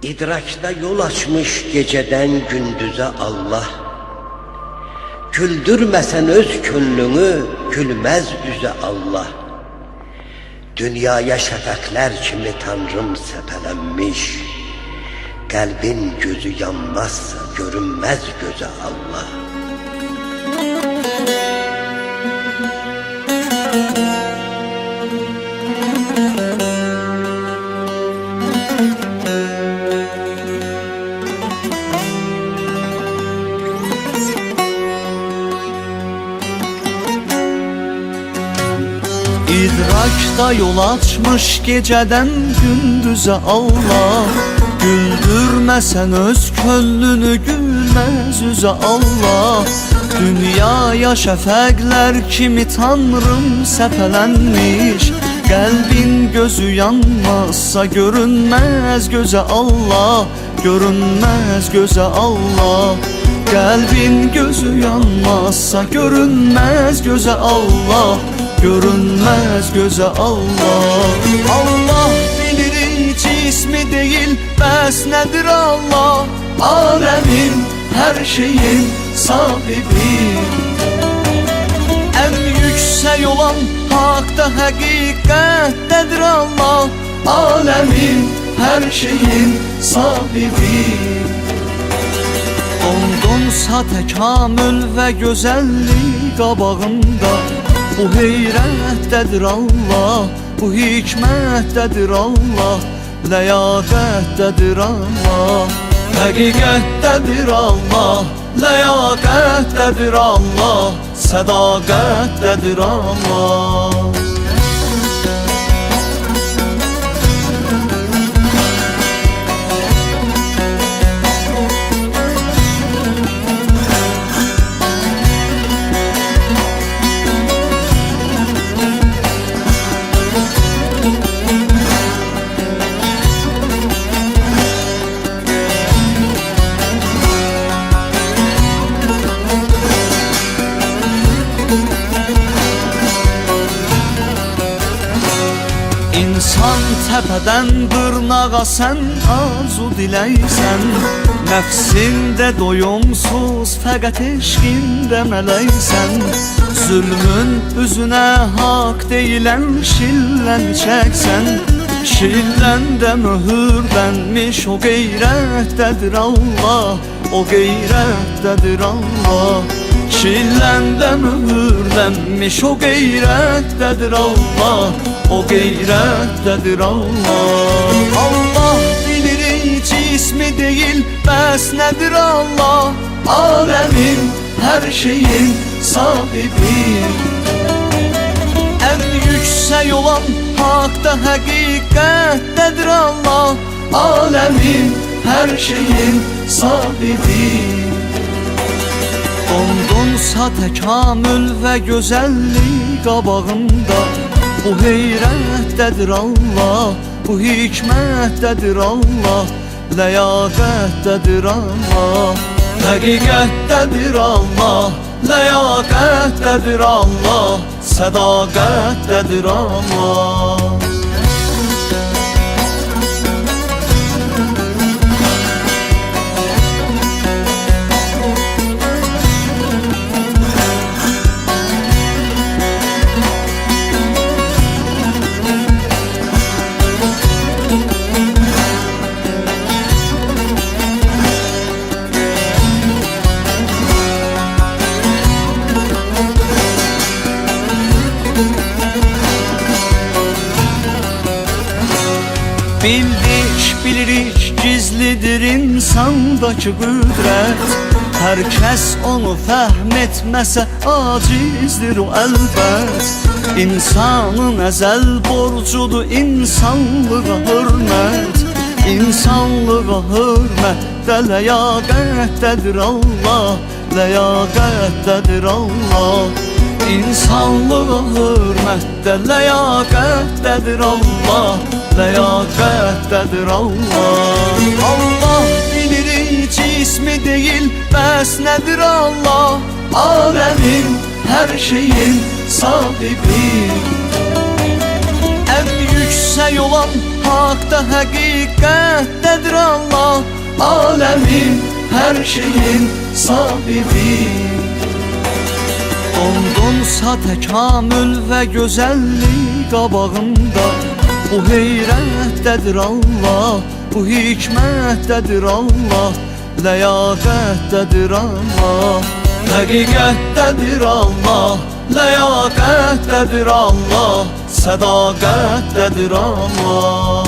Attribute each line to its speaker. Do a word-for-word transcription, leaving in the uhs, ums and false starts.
Speaker 1: İdrakta yol açmış geceden gündüze Allah. Güldürmesen öz könlünü, gülmez üze Allah. Dünyaya şefekler kimi Tanrım sepelenmiş. Kalbin gözü yanmazsa görünmez göze Allah.
Speaker 2: İdrakta yol açmış geceden gündüze Allah. Güldürmesen öz könlünü gülmez yüze Allah. Dünyaya şefekler kimi Tanrım sepelenmiş. Kalbin gözü yanmazsa görünmez göze Allah. Görünmez göze Allah. Kalbin gözü yanmazsa görünmez göze Allah. Görünmez göze Allah. Allah bilir hiç ismi değil, bəs nedir Allah? Alemin, her şeyin sahibi. En yüksek olan hakta hakikattedir Allah. Alemin, her şeyin sahibi. Ondunsa tekamül ve güzellik qabağında. Bu heyrətdədir Allah, bu hikmətdədir Allah, ləyaqətdədir Allah, həqiqətdədir Allah, ləyaqətdədir Allah, sədaqətdədir Allah. İnsan təpədən dırnağa sən arzu diləysən. Nəfsində doyumsuz fəqət eşqində mələksən. Zülmün üzünə haqq deyilən şilləni çəksən. Şilləndə mühürlənmiş o qeyrətdədir Allah. O qeyrətdədir Allah. Şilləndə mühürlənmiş o qeyrətdədir Allah. O qeyrətdədir Allah. Allah bilir hiç ismi değil, bəs nedir Allah? Alemin, her şeyin sahibi. En yüksek olan hakta hakikattedir Allah. Alemin, her şeyin sahibi. Ondunsa tekamül ve güzellik qabağında. Bu heyrətdədir Allah, bu hikmətdədir Allah, ləyaqətdədir Allah, həqiqətdədir Allah, ləyaqətdədir Allah, sədaqətdədir Allah. Bildik, bilirik, gizlidir insandaki qüdrət. Hər kəs onu fəhm etməsə acizdir o əlbət. İnsanın əzəl borcudur insanlığa hörmət. İnsanlığa hörmətdə ləyaqətdədir Allah. Ləyaqətdədir Allah. İnsanlığa hörmətdə ləyaqətdədir Allah. Ləyaqətdədir Allah. Allah bilir hiç ismi değil, bəs nedir Allah? Alemin, her şeyin sahibi. En yüksek yüksək olan haqda həqiqətdədir Allah. Aləmin, hər şeyin sahibi. Ondunsa təkamül və gözəllik qabağında, bu heyrətdədir Allah, bu hikmətdədir Allah, ləyaqətdədir Allah. Həqiqətdədir Allah, ləyaqətdədir Allah, sədaqətdədir Allah.